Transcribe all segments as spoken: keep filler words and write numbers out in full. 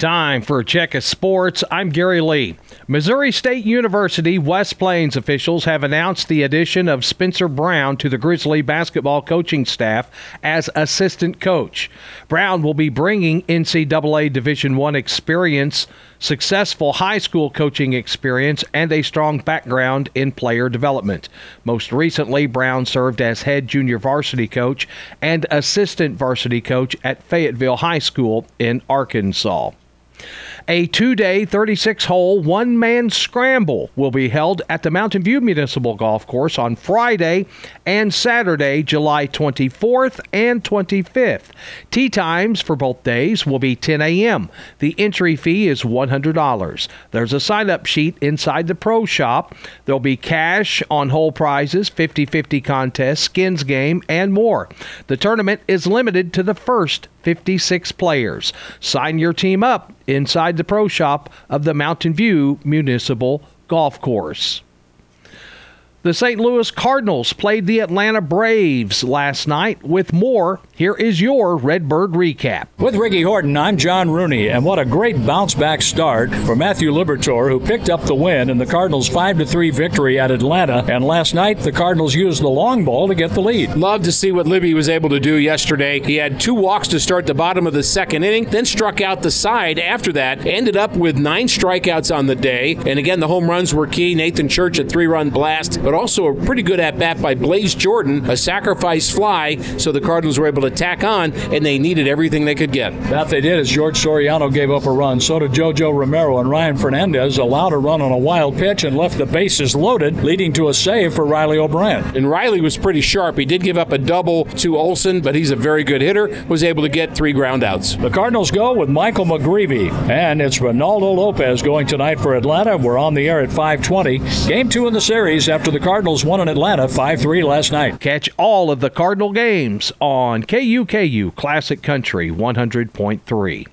Time for a check of sports. I'm Gary Lee. Missouri State University West Plains officials have announced the addition of Spencer Brown to the Grizzly basketball coaching staff as assistant coach. Brown will be bringing N C double A Division I experience, successful high school coaching experience, and a strong background in player development. Most recently, Brown served as head junior varsity coach and assistant varsity coach at Fayetteville High School in Arkansas. A two-day, thirty-six hole, one-man scramble will be held at the Mountain View Municipal Golf Course on Friday and Saturday, July twenty-fourth and twenty-fifth. Tee times for both days will be ten a.m. The entry fee is one hundred dollars. There's a sign-up sheet inside the pro shop. There'll be cash, on-hole prizes, fifty-fifty contest, skins game, and more. The tournament is limited to the first fifty-six players. Sign your team up inside the pro shop of the Mountain View Municipal Golf Course. The Saint Louis Cardinals played the Atlanta Braves last night. With more, here is your Redbird recap. With Ricky Horton, I'm John Rooney, and what a great bounce-back start for Matthew Liberatore, who picked up the win in the Cardinals' five to three victory at Atlanta. And last night, the Cardinals used the long ball to get the lead. Love to see what Libby was able to do yesterday. He had two walks to start the bottom of the second inning, then struck out the side after that. Ended up with nine strikeouts on the day. And again, the home runs were key. Nathan Church, a three-run blast, but also a pretty good at-bat by Blaze Jordan, a sacrifice fly, so the Cardinals were able to tack on, and they needed everything they could get. That they did, as George Soriano gave up a run. So did JoJo Romero, and Ryan Fernandez allowed a run on a wild pitch and left the bases loaded, leading to a save for Riley O'Brien. And Riley was pretty sharp. He did give up a double to Olsen, but he's a very good hitter, was able to get three groundouts. The Cardinals go with Michael McGreevy, and it's Ronaldo Lopez going tonight for Atlanta. We're on the air at five twenty. Game two in the series after the Cardinals won in Atlanta five three last night. Catch all of the Cardinal games on K U K U Classic Country one hundred point three.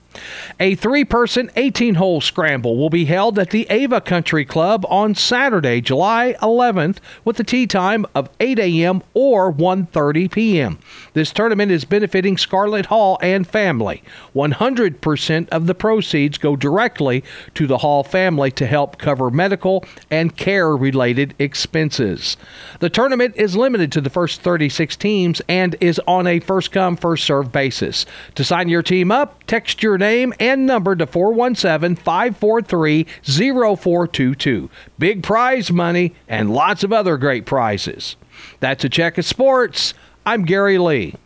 A three-person, eighteen-hole scramble will be held at the Ava Country Club on Saturday, July eleventh, with a tee time of eight a.m. or one thirty p.m. This tournament is benefiting Scarlett Hall and family. one hundred percent of the proceeds go directly to the Hall family to help cover medical and care-related expenses. The tournament is limited to the first thirty-six teams and is on a first-come, first-served basis. To sign your team up, text your name and number to four one seven, five four three, zero four two two. Big prize money and lots of other great prizes. That's a check of sports. I'm Gary Lee.